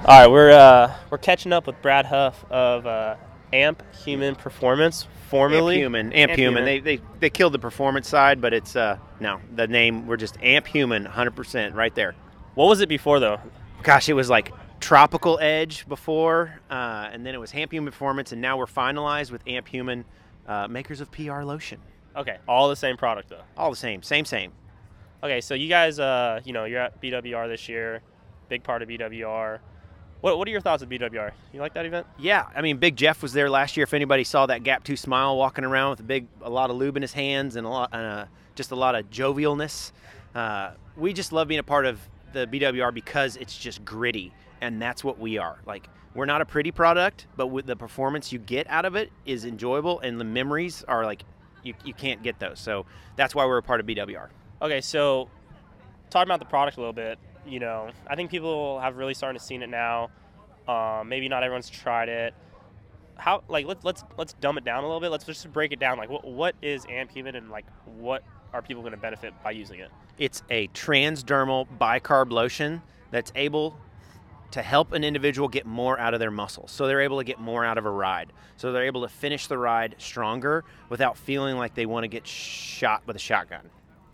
All right, we're catching up with Brad Huff of Amp Human Performance, formerly Amp Human. They killed the performance side, but it's no, the name, we're just Amp Human 100% right there. What was it before though? Gosh, it was like Tropical Edge before, and then it was Amp Human Performance, and now we're finalized with Amp Human, makers of PR Lotion. Okay, all the same product though. All the same. Okay, so you guys, you're at BWR this year, big part of BWR. What are your thoughts of BWR? You like that event? Yeah, I mean, Big Jeff was there last year. If anybody saw that Gap 2 smile walking around with a lot of lube in his hands and just a lot of jovialness. We just love being a part of the BWR because it's just gritty, and that's what we are. Like, we're not a pretty product, but with the performance you get out of it is enjoyable, and the memories are like, you can't get those. So that's why we're a part of BWR. Okay, so talking about the product a little bit, I think people have really started to see it now. Maybe not everyone's tried it. How, like, let's dumb it down a little bit. Let's just break it down. Like, what is Amp Human, and like, what are people going to benefit by using it? It's a transdermal bicarb lotion that's able to help an individual get more out of their muscles. So they're able to get more out of a ride. So they're able to finish the ride stronger without feeling like they want to get shot with a shotgun.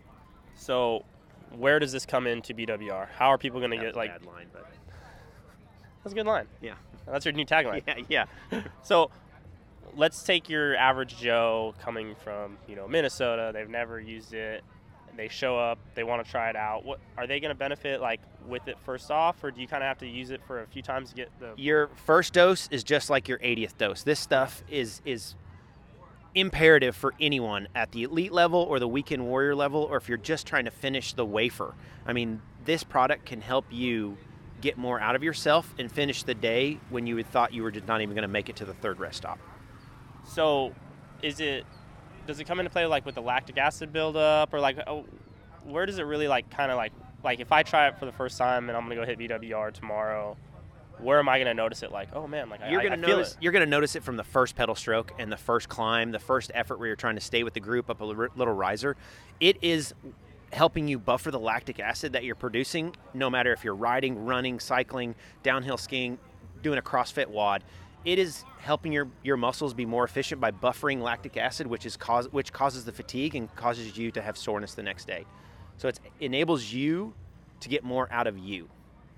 So where does this come into BWR? How are people going to get, like... Bad line, but... That's a good line. Yeah. That's your new tagline. Yeah. So let's take your average Joe coming from, Minnesota. They've never used it. They show up. They want to try it out. What are they going to benefit, like, with it first off, or do you kind of have to use it for a few times to get the... Your first dose is just like your 80th dose. This stuff is imperative for anyone at the elite level or the weekend warrior level, or if you're just trying to finish the wafer. I mean, this product can help you get more out of yourself and finish the day when you thought you were just not even going to make it to the third rest stop. So does it come into play, like, with the lactic acid buildup, or like, where does it really, like, kind of like if I try it for the first time and I'm going to go hit BWR tomorrow, where am I going to notice it? Like, oh man, like, you're I feel it. You're going to notice it from the first pedal stroke and the first climb, the first effort where you're trying to stay with the group up a little riser. It is helping you buffer the lactic acid that you're producing, no matter if you're riding, running, cycling, downhill skiing, doing a CrossFit WOD. It is helping your muscles be more efficient by buffering lactic acid, which causes the fatigue and causes you to have soreness the next day. So it enables you to get more out of you.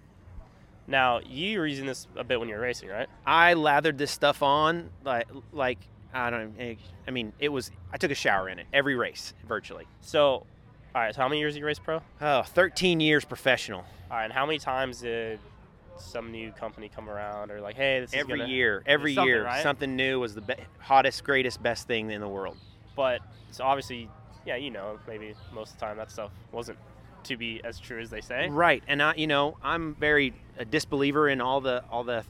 Now, you were using this a bit when you were racing, right? I lathered this stuff on like I took a shower in it every race virtually. So, all right, so how many years did you race pro? 13 years professional. All right, and how many times did some new company come around, or like, hey, this is every year, right? Something new was the hottest, greatest, best thing in the world. But so obviously, yeah, maybe most of the time that stuff wasn't to be as true as they say. Right, and I'm very a disbeliever in all the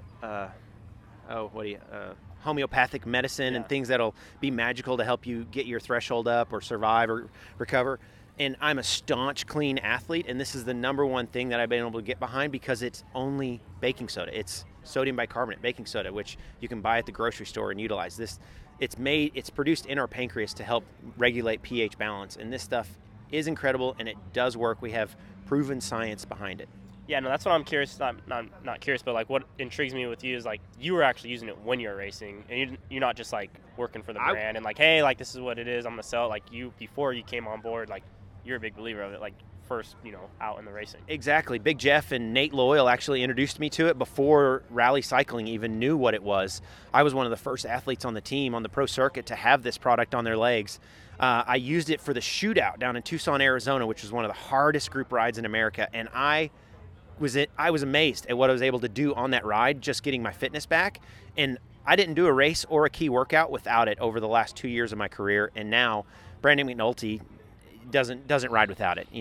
homeopathic medicine and things that'll be magical to help you get your threshold up or survive or recover. And I'm a staunch clean athlete, and this is the number one thing that I've been able to get behind because it's only baking soda. It's sodium bicarbonate baking soda, which you can buy at the grocery store and utilize. It's produced in our pancreas to help regulate pH balance, and this stuff is incredible, and it does work. We have proven science behind it. Yeah, no, that's what I'm curious. Not curious, but like, what intrigues me with you is, like, you were actually using it when you were racing, and you're not just like working for the brand and like, hey, like, this is what it is, I'm gonna sell it. Like, before you came on board, like, you're a big believer of it, like, first, out in the racing. Exactly. Big Jeff and Nate Loyal actually introduced me to it before Rally Cycling even knew what it was. I was one of the first athletes on the team on the pro circuit to have this product on their legs. I used it for the shootout down in Tucson, Arizona, which was one of the hardest group rides in America, and I was amazed at what I was able to do on that ride, just getting my fitness back. And I didn't do a race or a key workout without it over the last 2 years of my career, and now Brandon McNulty doesn't ride without it.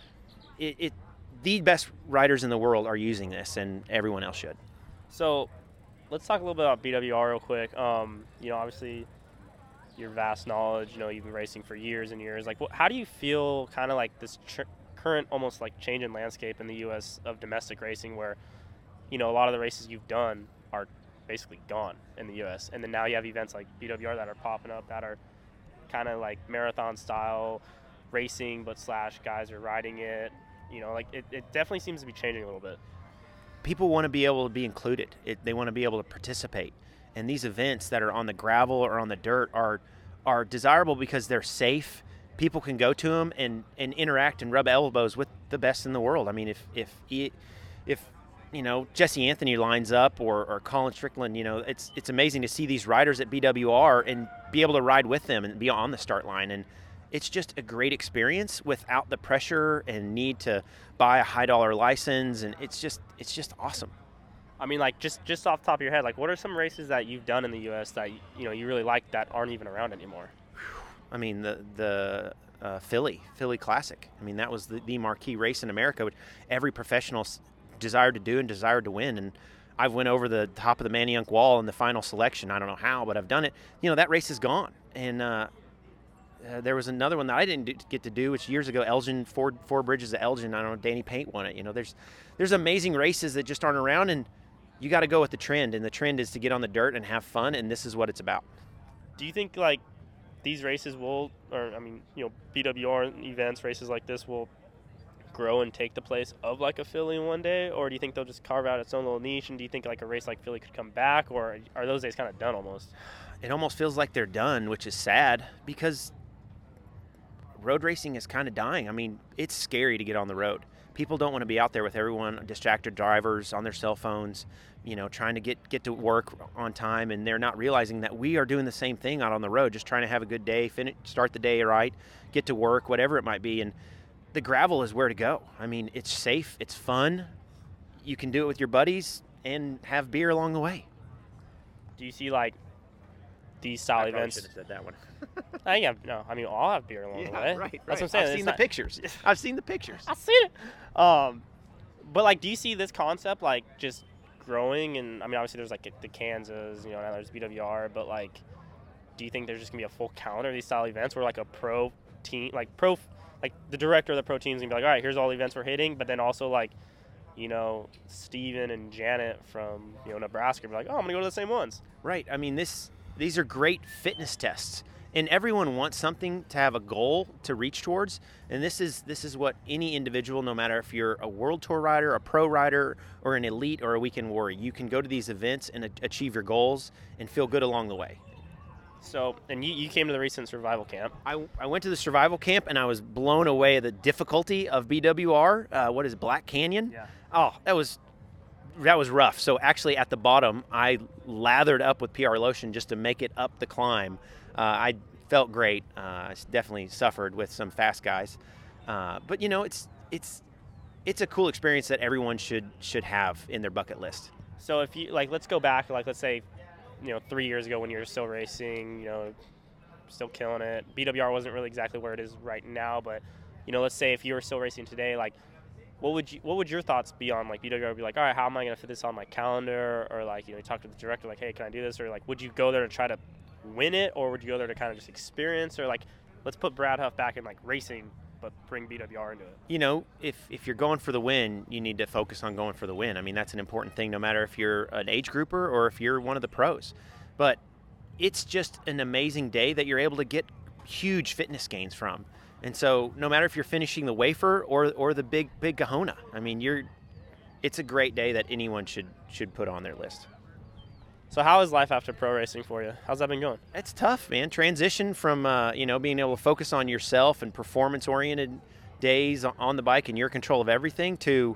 The best riders in the world are using this, and everyone else should. So let's talk a little bit about BWR real quick. Obviously your vast knowledge, you've been racing for years and years. Like, how do you feel kind of like this current almost like change in landscape in the U.S. of domestic racing, where, a lot of the races you've done are basically gone in the U.S. And then now you have events like BWR that are popping up that are kind of like marathon style racing, but / guys are riding it. It definitely seems to be changing a little bit. people want to be able to be included. They want to be able to participate. And these events that are on the gravel or on the dirt are desirable because they're safe. People can go to them and interact and rub elbows with the best in the world. I mean, if Jesse Anthony lines up or Colin Strickland, it's amazing to see these riders at BWR and be able to ride with them and be on the start line. And it's just a great experience without the pressure and need to buy a high-dollar license, and it's just awesome. I mean, like, just off the top of your head, like, what are some races that you've done in the U.S. that, you really like that aren't even around anymore? I mean, the Philly Classic. I mean, that was the marquee race in America, which every professional desired to do and desired to win. And I've went over the top of the Manayunk Wall in the final selection. I don't know how, but I've done it. That race is gone. And there was another one that I didn't get to do, which years ago, Elgin, Four Bridges at Elgin. I don't know, Danny Paint won it. There's amazing races that just aren't around, and you got to go with the trend. And the trend is to get on the dirt and have fun, and this is what it's about. Do you think, like, these races will, BWR events, races like this will grow and take the place of, like, a Philly one day? Or do you think they'll just carve out its own little niche? And do you think, like, a race like Philly could come back? Or are those days kind of done almost? It almost feels like they're done, which is sad because road racing is kind of dying. I mean, it's scary to get on the road. People don't want to be out there with everyone, distracted drivers on their cell phones, trying to get to work on time, and they're not realizing that we are doing the same thing out on the road, just trying to have a good day, start the day right, get to work, whatever it might be. And the gravel is where to go. I mean, it's safe, it's fun. You can do it with your buddies and have beer along the way. Do you see, like, these style events? I should have said that one. I'll have beer along the way. Right. That's what I'm saying. I've seen the pictures. I've seen it. But, like, do you see this concept, like, just growing? And, I mean, obviously there's, like, the Kansas, now there's BWR, but, like, do you think there's just going to be a full calendar of these style events where, like, a pro team, like the director of the pro team is going to be like, all right, here's all the events we're hitting, but then also, like, Steven and Janet from, Nebraska be like, oh, I'm going to go to the same ones. Right. I mean, these are great fitness tests. And everyone wants something to have a goal to reach towards. And this is what any individual, no matter if you're a world tour rider, a pro rider, or an elite or a weekend warrior, you can go to these events and achieve your goals and feel good along the way. So, and you came to the recent survival camp. I went to the survival camp, and I was blown away at the difficulty of BWR. What is it, Black Canyon? Yeah. Oh, that was rough. So actually at the bottom, I lathered up with PR lotion just to make it up the climb. I felt great. I definitely suffered with some fast guys. But, it's a cool experience that everyone should have in their bucket list. So if you, like, let's go back, like, let's say, 3 years ago when you were still racing, still killing it. BWR wasn't really exactly where it is right now, but, let's say if you were still racing today, like, what would your thoughts be on, like, BWR would be like, all right, how am I going to fit this on my calendar? Or, like, you talk to the director, like, hey, can I do this? Or, like, would you go there to try to win it? Or would you go there to kind of just experience? Or, like, let's put Brad Huff back in, like, racing, but bring BWR into it. If you're going for the win, you need to focus on going for the win. I mean, that's an important thing, no matter if you're an age grouper or if you're one of the pros. But it's just an amazing day that you're able to get huge fitness gains from. And so no matter if you're finishing the wafer or the big kahuna, I mean, it's a great day that anyone should put on their list. So how is life after pro racing for you? How's that been going? It's tough, man. Transition from, being able to focus on yourself and performance-oriented days on the bike and your control of everything to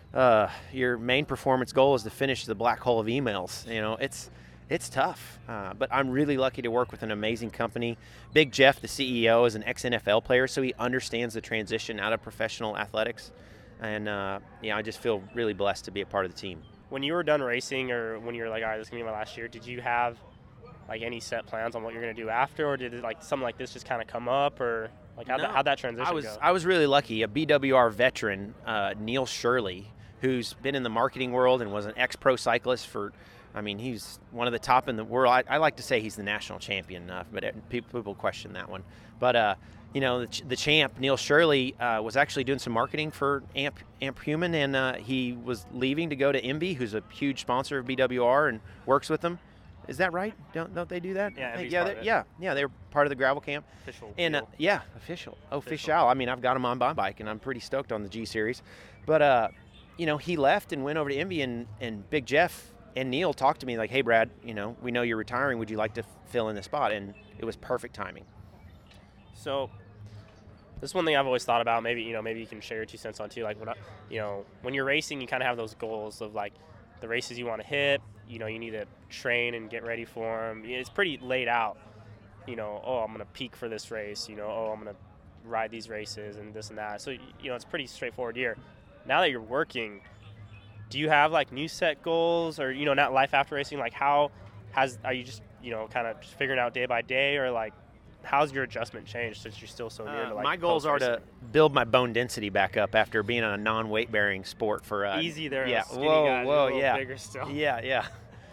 your main performance goal is to finish the black hole of emails. It's tough, but I'm really lucky to work with an amazing company. Big Jeff, the CEO, is an ex-NFL player, so he understands the transition out of professional athletics. And, I just feel really blessed to be a part of the team. When you were done racing, or when you were like, all right, this is going to be my last year, did you have, like, any set plans on what you're going to do after? Or did it, like, something like this just kind of come up? Or, like, how'd that transition go? I was really lucky. A BWR veteran, Neil Shirley, who's been in the marketing world and was an ex-pro cyclist he's one of the top in the world. I like to say he's the national champion, but people question that one. But, the champ, Neil Shirley, was actually doing some marketing for Amp Human, and he was leaving to go to Envy, who's a huge sponsor of BWR and works with them. Is that right? Don't they do that? Yeah, they're part of the gravel camp. Official. And official. I mean, I've got them on my bike, and I'm pretty stoked on the G Series. But he left and went over to Envy, and Big Jeff and Neil talked to me like, hey, Brad, we know you're retiring. Would you like to fill in the spot? And it was perfect timing. So this is one thing I've always thought about. Maybe you can share your 2 cents on too. Like when you're racing, you kind of have those goals of like the races you want to hit. You need to train and get ready for them. It's pretty laid out. Oh, I'm gonna peak for this race. Oh, I'm gonna ride these races and this and that. So it's pretty straightforward year. Now that you're working, do you have like new set goals, or not life after racing? Like are you just kind of just figuring out day by day, or like how's your adjustment changed since you're still so new to like my goals are to build my bone density back up after being on a non-weight bearing sport for easy there. Yeah, skinny guys, whoa, a little yeah, bigger still. Yeah.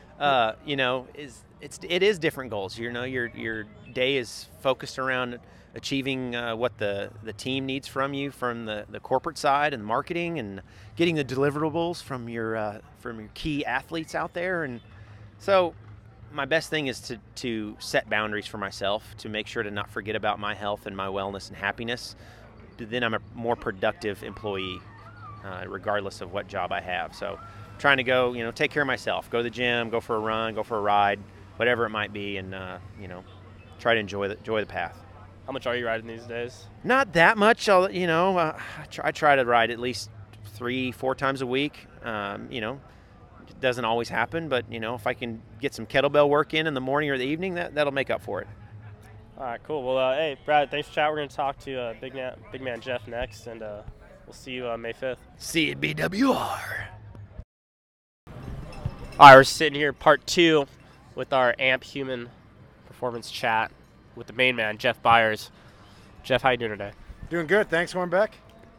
It is different goals. Your day is focused around achieving what the team needs from you, from the corporate side and marketing, and getting the deliverables from your key athletes out there. And so my best thing is to set boundaries for myself, to make sure to not forget about my health and my wellness and happiness. Then I'm a more productive employee, regardless of what job I have. So trying to go, take care of myself, go to the gym, go for a run, go for a ride, whatever it might be, and try to enjoy the path. How much are you riding these days? Not that much. I try to ride at least 3-4 times a week. It doesn't always happen, but if I can get some kettlebell work in the morning or the evening, that'll make up for it. All right, cool. Well, hey, Brad, thanks for chatting. We're going to talk to big man Jeff next, and we'll see you May 5th. See you at BWR. All right, we're sitting here, part 2, with our AMP Human Performance chat with the main man, Jeff Byers. Jeff, how you doing today? Doing good. Thanks, Warrenbeck.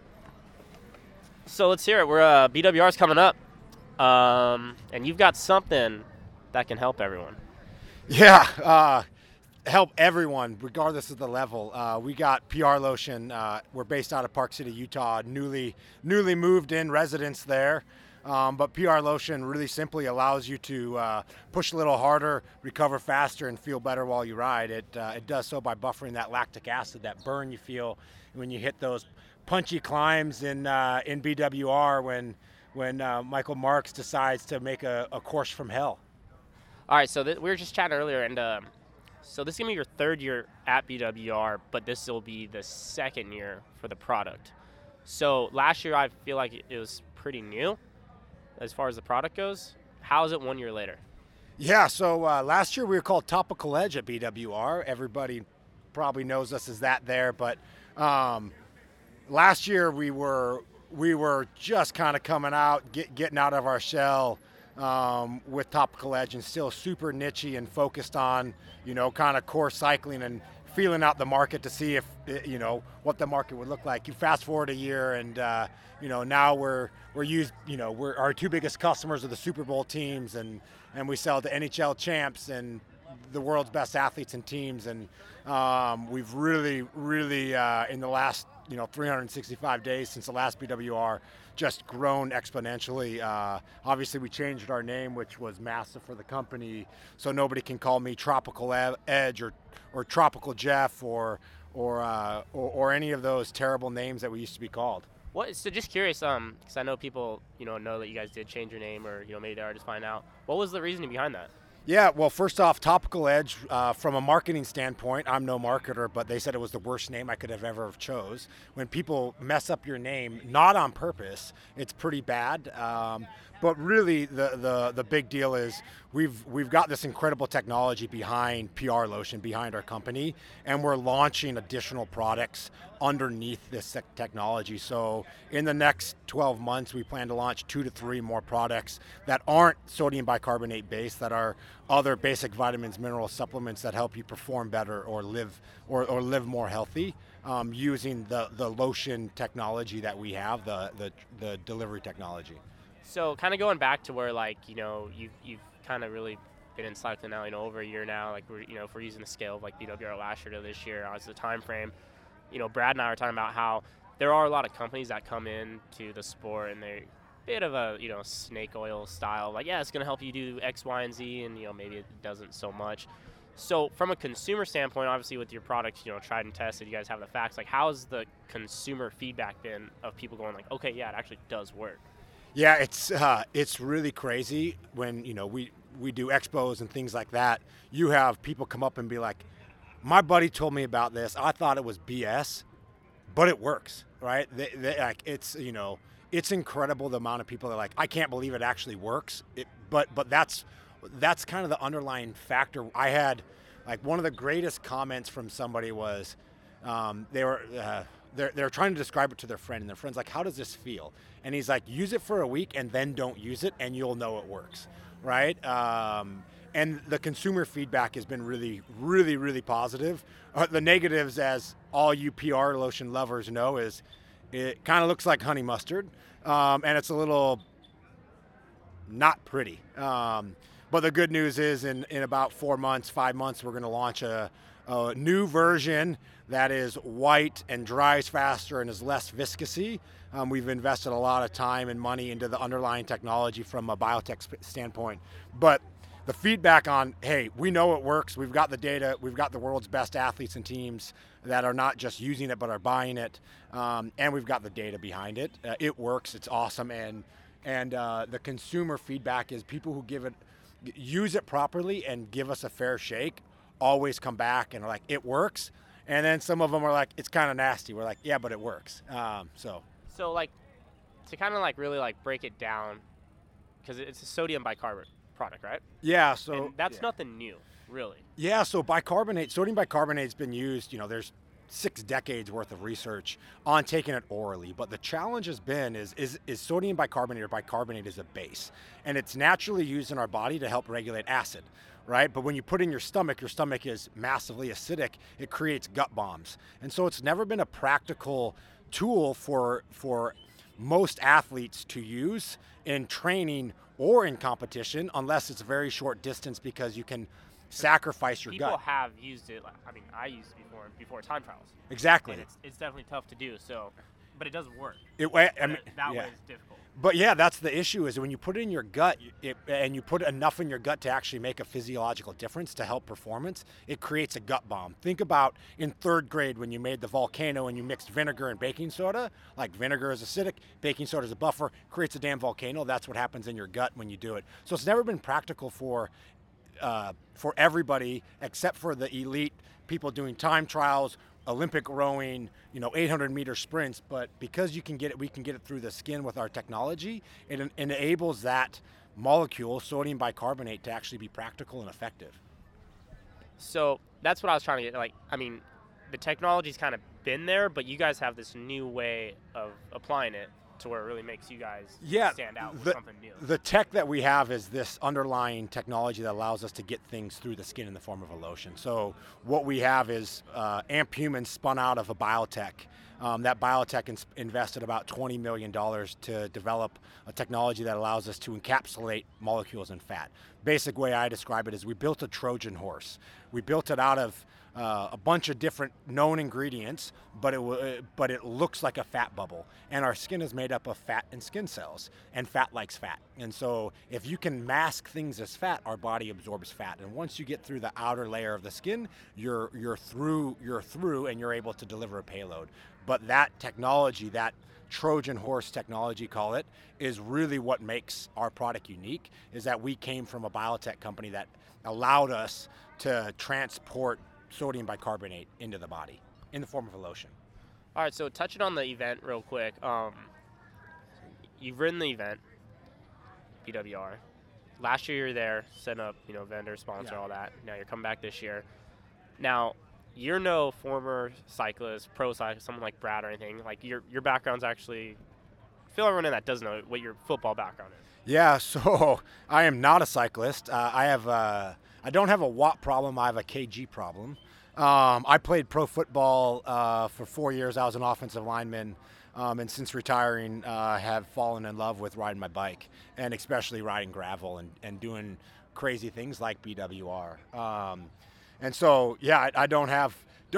So let's hear it. We're BWR's coming up, and you've got something that can help everyone. Yeah, help everyone, regardless of the level. We got PR Lotion. We're based out of Park City, Utah. Newly moved in residents there. But PR Lotion really simply allows you to push a little harder, recover faster, and feel better while you ride. It does so by buffering that lactic acid, that burn you feel when you hit those punchy climbs in BWR when Michael Marks decides to make a course from hell. All right, so we were just chatting earlier, and so this is going to be your 3rd year at BWR, but this will be the 2nd year for the product. So last year I feel like it was pretty new as far as the product goes. How is it 1 year later? Yeah, so last year we were called Topical Edge at BWR. Everybody probably knows us as that there, but last year we were just kind of coming out, getting out of our shell with Topical Edge, and still super niche-y and focused on, kind of core cycling and feeling out the market to see if, what the market would look like. You fast forward a year and, now we're our 2 biggest customers are the Super Bowl teams, and we sell to NHL champs and the world's best athletes and teams. And we've really in the last, 365 days since the last BWR, just grown exponentially. Obviously, we changed our name, which was massive for the company, so nobody can call me Tropical Edge or Tropical Jeff or any of those terrible names that we used to be called. So just curious, because I know people, know that you guys did change your name, or maybe they are just find out. What was the reasoning behind that? Yeah, well, first off, Topical Edge, from a marketing standpoint, I'm no marketer, but they said it was the worst name I could have ever chose. When people mess up your name, not on purpose, it's pretty bad. But really, the big deal is we've got this incredible technology behind PR Lotion, behind our company, and we're launching additional products underneath this technology. So in the next 12 months, we plan to launch 2 to 3 more products that aren't sodium bicarbonate based, that are other basic vitamins, mineral supplements that help you perform better or live more healthy, using the lotion technology that we have, the delivery technology. So kind of going back to where, like, you've kind of really been in cycling now, over a year now. Like, if we're using the scale of like BWR last year to this year as the time frame, Brad and I were talking about how there are a lot of companies that come into the sport and they're a bit of a, snake oil style. Like, yeah, it's going to help you do X, Y, and Z, and, maybe it doesn't so much. So from a consumer standpoint, obviously with your products, tried and tested, you guys have the facts. Like, how's the consumer feedback been of people going like, okay, yeah, it actually does work? Yeah, it's really crazy when we do expos and things like that. You have people come up and be like, "My buddy told me about this. I thought it was BS, but it works." Right? Like it's incredible the amount of people that are like, "I can't believe it actually works." But that's kind of the underlying factor. I had like one of the greatest comments from somebody was they're trying to describe it to their friend, and their friend's like, "How does this feel?" And he's like, "Use it for a week and then don't use it, and you'll know it works." Right? And the consumer feedback has been really, really, really positive. The negatives, as all you PR lotion lovers know, is it kind of looks like honey mustard, and it's a little not pretty. But the good news is in about 4 months, 5 months, we're going to launch a new version that is white and dries faster and is less viscousy. We've invested a lot of time and money into the underlying technology from a biotech standpoint. But the feedback on, hey, we know it works. We've got the data. We've got the world's best athletes and teams that are not just using it but are buying it. And we've got the data behind it. It works. It's awesome. And the consumer feedback is people who use it properly and give us a fair shake always come back and are like, it works. And then some of them are like, it's kind of nasty. We're like, yeah, but it works. So like, to kind of like really like break it down, because it's a sodium bicarbonate product, right? Yeah. So and that's nothing new, really. Yeah. So sodium bicarbonate has been used. There's 6 decades worth of research on taking it orally. But the challenge has been is sodium bicarbonate or bicarbonate is a base, and it's naturally used in our body to help regulate acid. Right? But when you put it in your stomach is massively acidic. It creates gut bombs. And so it's never been a practical tool for most athletes to use in training or in competition unless it's a very short distance because you can sacrifice your gut. People have used it. I mean, I used it before time trials. Exactly. And it's definitely tough to do. So, but it doesn't work. That way is difficult. But yeah, that's the issue is when you put it in your gut and you put enough in your gut to actually make a physiological difference to help performance, it creates a gut bomb. Think about in 3rd grade when you made the volcano and you mixed vinegar and baking soda. Like vinegar is acidic, baking soda is a buffer, creates a damn volcano. That's what happens in your gut when you do it. So it's never been practical for everybody except for the elite people doing time trials, Olympic rowing, 800-meter sprints. But because we can get it through the skin with our technology, it enables that molecule, sodium bicarbonate, to actually be practical and effective. So that's what I was trying to get. Like, I mean, the technology's kind of been there, but you guys have this new way of applying it to where it really makes you guys stand out with something new. The tech that we have is this underlying technology that allows us to get things through the skin in the form of a lotion. So what we have is Amp Human spun out of a biotech. That biotech invested about $20 million to develop a technology that allows us to encapsulate molecules in fat. Basic way I describe it is we built a Trojan horse. We built it out of a bunch of different known ingredients, but it looks like a fat bubble. And our skin is made up of fat and skin cells, and fat likes fat. And so if you can mask things as fat, our body absorbs fat. And once you get through the outer layer of the skin, you're through, and you're able to deliver a payload. But that technology, that Trojan horse technology, call it, is really what makes our product unique, is that we came from a biotech company that allowed us to transport sodium bicarbonate into the body in the form of a lotion. All right, so touching on the event real quick, you've ridden the event, BWR. Last year you were there, setting up, vendor, sponsor, all that. Now you're coming back this year. Now, you're no former cyclist, pro cyclist, someone like Brad or anything. Like your background's actually, fill everyone in that doesn't know what your football background is. Yeah, so I am not a cyclist. I don't have a watt problem. I have a kg problem. I played pro football for 4 years. I was an offensive lineman, and since retiring, have fallen in love with riding my bike, and especially riding gravel and doing crazy things like BWR. And so, yeah, I don't have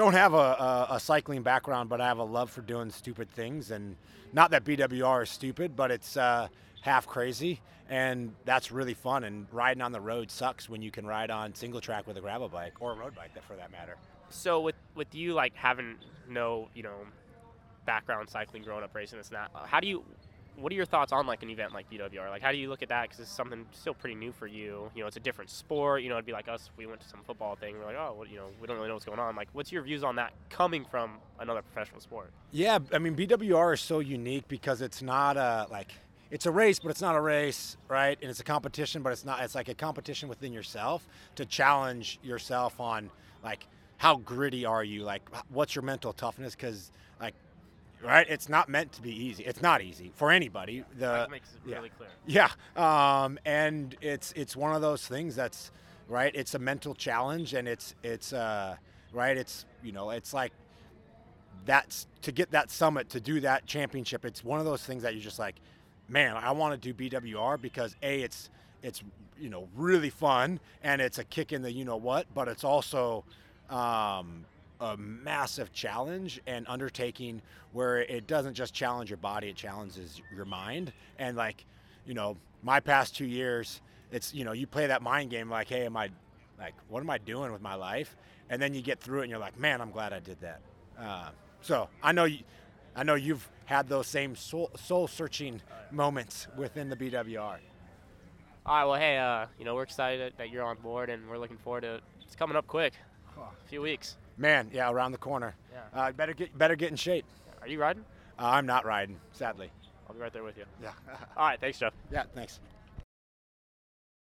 a cycling background, but I have a love for doing stupid things. And not that BWR is stupid, but it's half crazy, and that's really fun. And riding on the road sucks when you can ride on single track with a gravel bike or a road bike, for that matter. So with you like having no background cycling, growing up racing this and that, what are your thoughts on like an event like BWR? Like, how do you look at that? Because it's something still pretty new for you. You know, it's a different sport. You know, it'd be like us. We went to some football thing. We're like, oh, well, you know, we don't really know what's going on. Like, what's your views on that coming from another professional sport? Yeah, I mean, BWR is so unique because it's not it's a race, but it's not a race, right? And it's a competition, but it's not. It's like a competition within yourself to challenge yourself on like how gritty are you? Like, what's your mental toughness? Because like, right, it's not meant to be easy. It's not easy for anybody. That makes it really clear. Yeah, and it's one of those things that's right. It's a mental challenge, and it's right. It's it's like that's to get that summit, to do that championship. It's one of those things that you're just like, man, I want to do BWR because it's really fun, and it's a kick in the what, but it's also a massive challenge and undertaking where it doesn't just challenge your body, it challenges your mind. And like, my past 2 years, it's, you play that mind game like, hey, what am I doing with my life? And then you get through it and you're like, man, I'm glad I did that. So I know you've had those same soul searching moments within the BWR. All right, well, hey, we're excited that you're on board, and we're looking forward to it. It's coming up quick, a few weeks. Man, yeah, around the corner. Yeah. Better get in shape. Are you riding? I'm not riding, sadly. I'll be right there with you. Yeah. All right, thanks, Jeff. Yeah, thanks.